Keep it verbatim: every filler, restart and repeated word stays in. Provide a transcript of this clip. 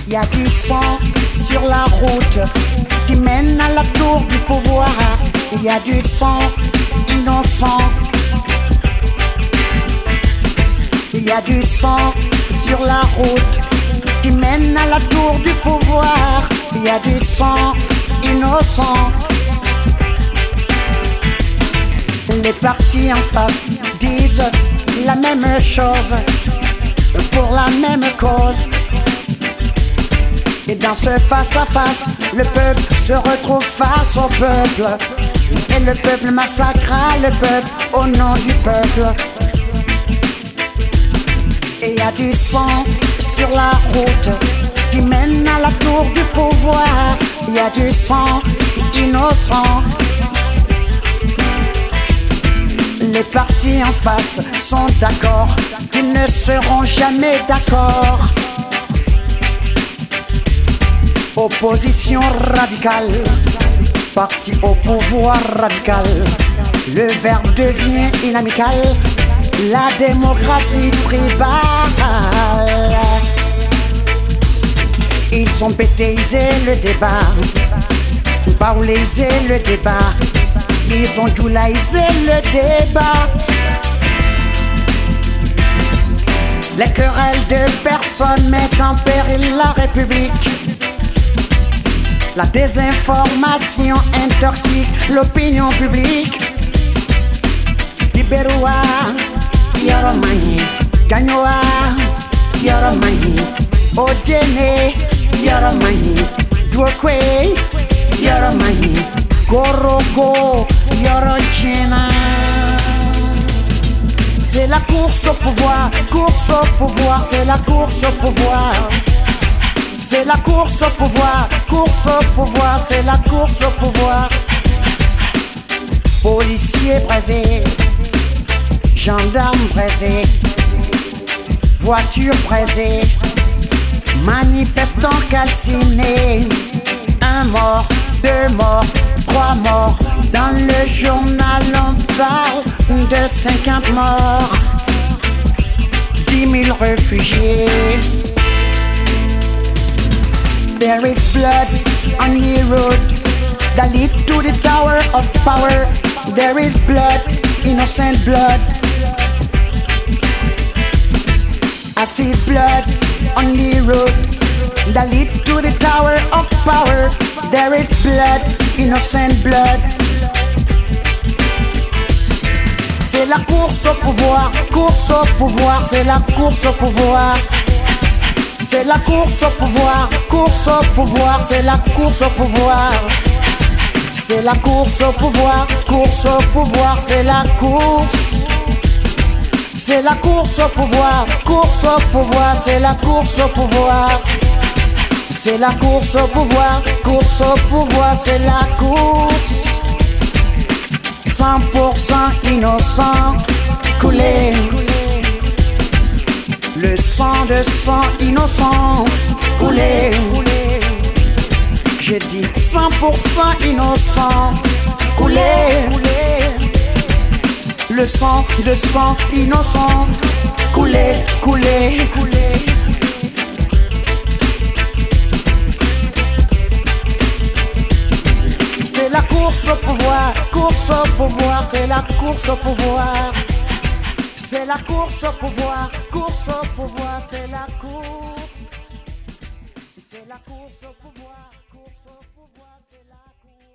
Il y a du sang sur la route qui mène à la tour du pouvoir. Il y a du sang innocent. Il y a du sang sur la route qui mène à la tour du pouvoir. Il y a du sang innocent. Les partis en face disent la même chose pour la même cause. Et dans ce face-à-face, le peuple se retrouve face au peuple. Et le peuple massacra le peuple au nom du peuple. Et y a du sang sur la route qui mène à la tour du pouvoir. Y a du sang innocent. Les partis en face sont d'accord qu'ils ne seront jamais d'accord. Opposition radicale, parti au pouvoir radical. Le verbe devient inamical, la démocratie tribale. Ils ont bêtisé le débat, baoulaisé le débat. Ils ont doulaisé le débat. Les querelles de personnes mettent en péril la République. La désinformation intoxique l'opinion publique. Liberoa, Yoromani, Gagnoa, Yoromani, Odiene, Yoromani, Dwokwe, Yoromani, Gorogo, Yorojina. C'est la course au pouvoir, course au pouvoir, c'est la course au pouvoir. C'est la course au pouvoir, course au pouvoir, c'est la course au pouvoir. Policiers brisés, gendarmes brisés, voitures brisées, manifestants calcinés. Un mort, deux morts, trois morts. Dans le journal on parle de cinquante morts, dix mille réfugiés. There is blood on the road that lead to the tower of power. There is blood, innocent blood. I see blood on the road that lead to the tower of power. There is blood, innocent blood. C'est la course au pouvoir, course au pouvoir, c'est la course au pouvoir. C'est la course au pouvoir, course au pouvoir, c'est la course au pouvoir. C'est la course au pouvoir, course au pouvoir, c'est la course. C'est la course au pouvoir, course au pouvoir, c'est la course au pouvoir. C'est la course au pouvoir, course au pouvoir, c'est la course. cent pour cent innocent coulé. Le sang de sang innocent coulé. J'ai dit cent pour cent innocent coulé. Le sang de sang innocent coulé, coulé, coulé. C'est la course au pouvoir, course au pouvoir, c'est la course au pouvoir. C'est la course au pouvoir, course au pouvoir, c'est la course. C'est la course au pouvoir, course au pouvoir, c'est la course.